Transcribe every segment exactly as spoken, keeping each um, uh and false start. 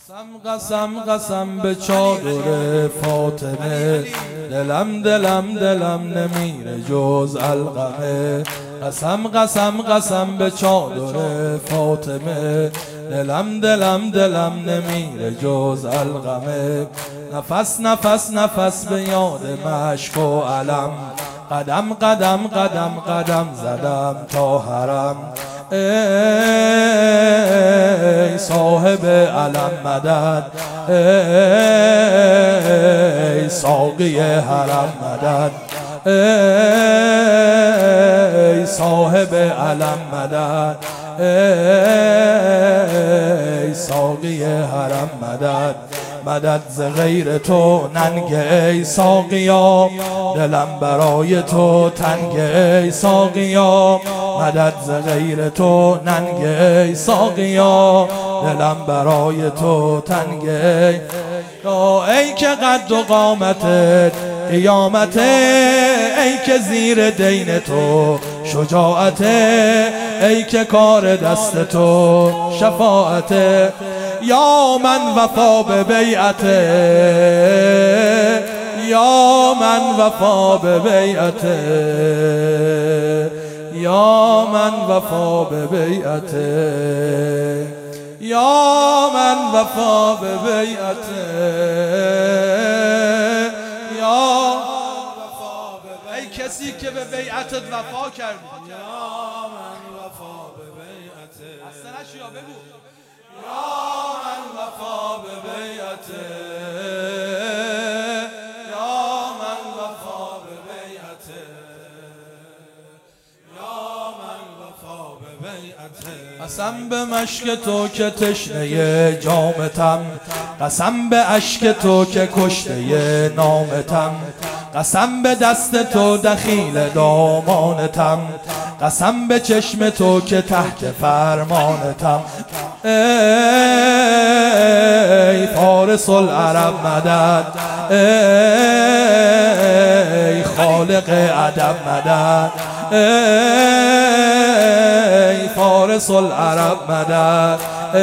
قسم قسم قسم به چادر فاطمه، دلم دلم دلم نمیره جز القمه. قسم قسم قسم به چادر فاطمه، دلم دلم دلم نمیره جز القمه. نفس نفس نفس به یاد مشک و علم، قدم قدم قدم قدم زدم تا حرم. ای صاحب علم مدد، ای ساقی حرم مدد، ای صاحب علم مدد، ای ساقی حرم مدد. مدد ز غیر تو ننگ ای ساقیا، دلم برای تو تنگ ای ساقیا. مدد ز غیر تو ننگ ای ساقیا، دلم برای تو تنگ ای. ای که قد و قامتت قیامت، ای که زیر دین تو شجاعت، ای که کار دست تو شفاعت. یا من وفا به بیعته، یا من وفا به بیعته، یا من وفا به بیعته، یا من وفا به بیعته، یا ای کسی که به بیعتت وفا کردی، یا من وفا به بیعته. اصلا یا بگو یا من وفا به بیعته، یا من وفا به بیعته، یا من وفا به بیعته. قسم به مشک تو که تشنه جامتم، قسم به اشک تو که کشته نامتم، قسم به دست تو دخیل دامانتم، قسم به چشم تو که تحت فرمانتم. ای فارس العرب مدد، ای خالق ادب مدد، ای فارس العرب مدد،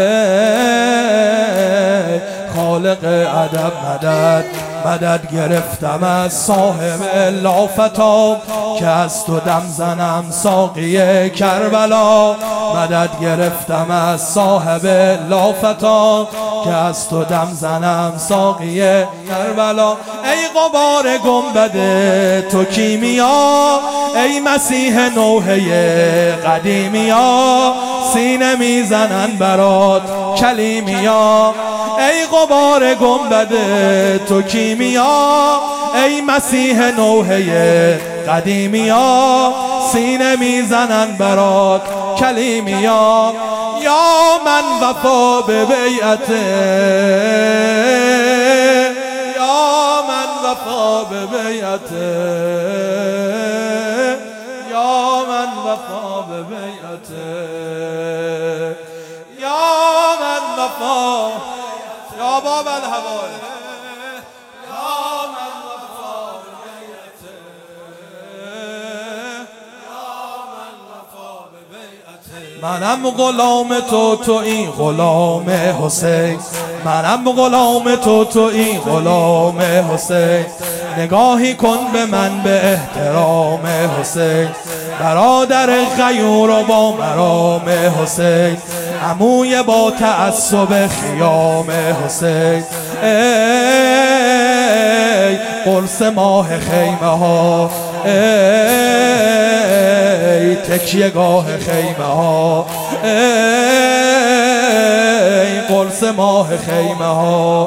ای خالق ادب مدد. مدد گرفتم از صاحب لافتا، که از تو دم زنم ساقی کربلا. مدد گرفتم از صاحب لافتا، که از تو دم زنم ساقی کربلا. ای غبار گنبد تو کیمیا، ای مسیح نوحه قدیمیا، سینه میزنن برات کلیمیا. ای غبار گنبد تو کیمیا، ای مسیح نوحه قدیمیا، سینه میزنن برات کلیمیا. یا من وفا به بیعته، یا من وفا به بیعته، یا من وفا به بیعته، یا من وفا یا باب الهوای، یا من وفا به بیعته، یا من وفا به بیعته. منم غلام تو تو این غلام حسین، منم غلام تو تو این غلام حسین. نگاهی کن به من به احترام حسین، برادر غیور و با مرام حسین، عموی با تعصب خیام حسین. ای قرص ماه خیمه ها، ای تکیه گاه خیمه ها، ای قرص ماه خیمه ها،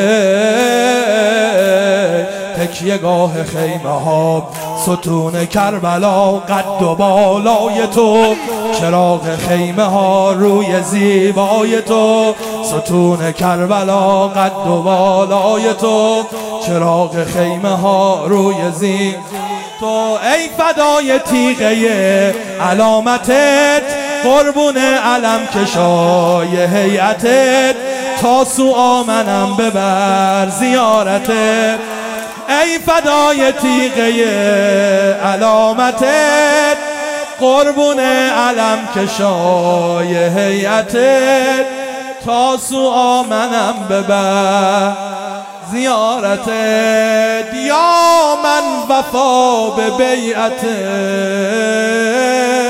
ای تکیه گاه خیمه ها. ستون کربلا قد و بالای تو، چراغ خیمه ها روی زیبای تو. ستون کربلا قد و بالای تو، چراغ خیمه ها روی زیبای تو. ای فدای تیغه علامتت، قربون علم کشای هیئتت، تا سو آمنم ببر زیارتت. ای فدای تیغه علامتت، قربون علم کشای هیئتت، تا سو آمنم ببر زیارت یا من وفا به بیعت